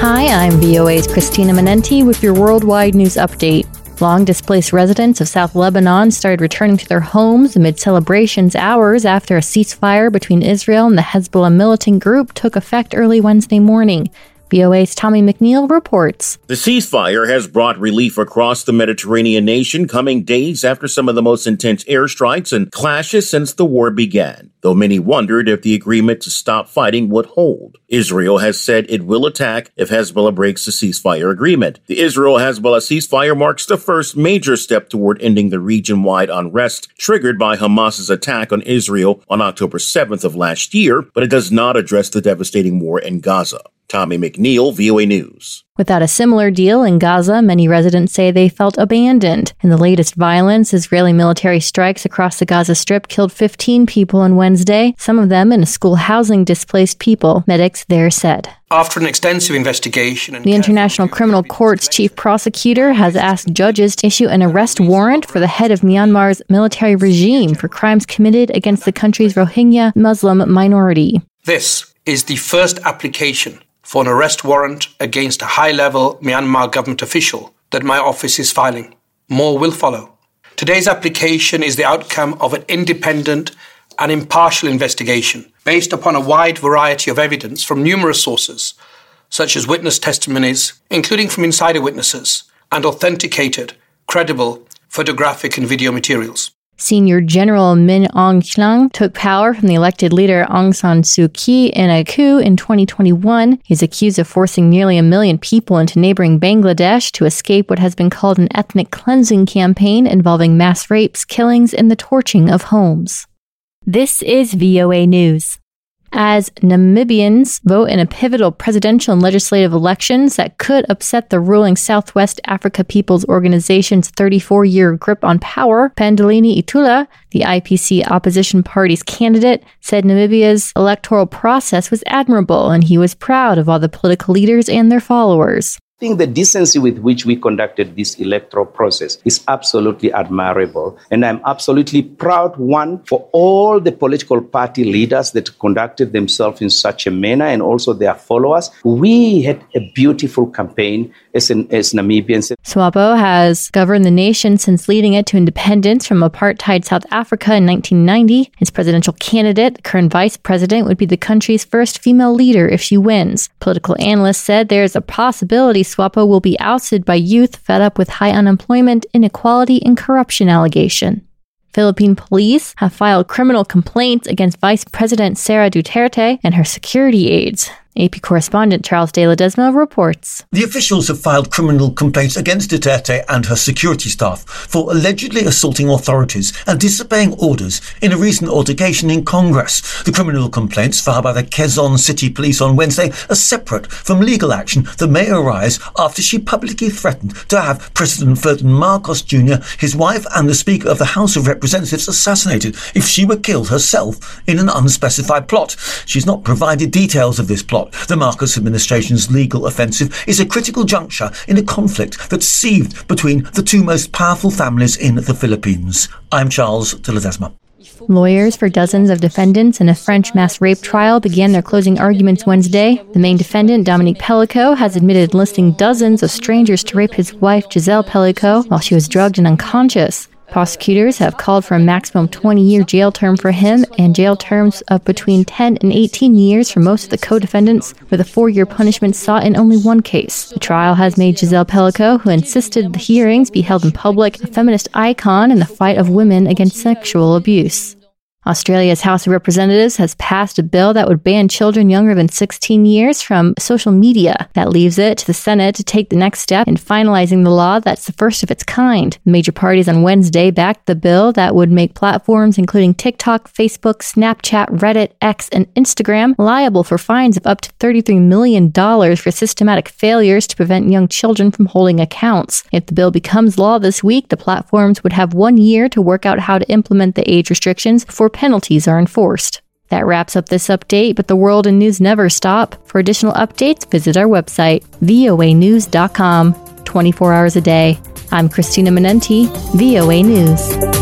Hi, I'm VOA's Christina Manenti with your worldwide news update. Long-displaced residents of South Lebanon started returning to their homes amid celebrations hours after a ceasefire between Israel and the Hezbollah militant group took effect early Wednesday morning. VOA's Tommy McNeil reports. The ceasefire has brought relief across the Mediterranean nation, coming days after some of the most intense airstrikes and clashes since the war began, though many wondered if the agreement to stop fighting would hold. Israel has said it will attack if Hezbollah breaks the ceasefire agreement. The Israel-Hezbollah ceasefire marks the first major step toward ending the region-wide unrest triggered by Hamas's attack on Israel on October 7th of last year, but it does not address the devastating war in Gaza. Tommy McNeil, VOA News. Without a similar deal in Gaza, many residents say they felt abandoned. In the latest violence, Israeli military strikes across the Gaza Strip killed 15 people on Wednesday, some of them in a school housing displaced people, medics there said. After an extensive investigation, The International Criminal Court's chief prosecutor has asked judges to issue an arrest warrant for the head of Myanmar's military regime for crimes committed against the country's Rohingya Muslim minority. This is the first application for an arrest warrant against a high-level Myanmar government official that my office is filing. More will follow. Today's application is the outcome of an independent and impartial investigation based upon a wide variety of evidence from numerous sources, such as witness testimonies, including from insider witnesses, and authenticated, credible photographic and video materials. Senior General Min Aung Hlaing took power from the elected leader Aung San Suu Kyi in a coup in 2021. He's accused of forcing nearly 1 million people into neighboring Bangladesh to escape what has been called an ethnic cleansing campaign involving mass rapes, killings, and the torching of homes. This is VOA News. As Namibians vote in a pivotal presidential and legislative elections that could upset the ruling Southwest Africa People's Organization's 34-year grip on power, Pandulini Itula, the IPC opposition party's candidate, said Namibia's electoral process was admirable and he was proud of all the political leaders and their followers. I think the decency with which we conducted this electoral process is absolutely admirable. And I'm absolutely proud, one, for all the political party leaders that conducted themselves in such a manner and also their followers. We had a beautiful campaign as Namibians. SWAPO has governed the nation since leading it to independence from apartheid South Africa in 1990. Its presidential candidate, the current vice president, would be the country's first female leader if she wins. Political analysts said there is a possibility SWAPO will be ousted by youth fed up with high unemployment, inequality, and corruption allegation. Philippine police have filed criminal complaints against Vice President Sara Duterte and her security aides. AP correspondent Charles De Ledesma reports. The officials have filed criminal complaints against Duterte and her security staff for allegedly assaulting authorities and disobeying orders in a recent altercation in Congress. The criminal complaints filed by the Quezon City Police on Wednesday are separate from legal action that may arise after she publicly threatened to have President Ferdinand Marcos Jr., his wife and the Speaker of the House of Representatives assassinated if she were killed herself in an unspecified plot. She's not provided details of this plot. The Marcos administration's legal offensive is a critical juncture in a conflict that's seethed between the two most powerful families in the Philippines. I'm Charles de Ledesma. Lawyers for dozens of defendants in a French mass rape trial began their closing arguments Wednesday. The main defendant, Dominique Pellico, has admitted enlisting dozens of strangers to rape his wife, Giselle Pellico, while she was drugged and unconscious. Prosecutors have called for a maximum 20-year jail term for him and jail terms of between 10 and 18 years for most of the co-defendants, with a 4-year punishment sought in only one case. The trial has made Giselle Pellico, who insisted the hearings be held in public, a feminist icon in the fight of women against sexual abuse. Australia's House of Representatives has passed a bill that would ban children younger than 16 years from social media. That leaves it to the Senate to take the next step in finalizing the law that's the first of its kind. The major parties on Wednesday backed the bill that would make platforms including TikTok, Facebook, Snapchat, Reddit, X, and Instagram liable for fines of up to $33 million for systematic failures to prevent young children from holding accounts. If the bill becomes law this week, the platforms would have 1 year to work out how to implement the age restrictions before penalties are enforced. That wraps up this update, but the world and news never stop. For additional updates, visit our website, voanews.com, 24 hours a day. I'm Christina Manenti, VOA News.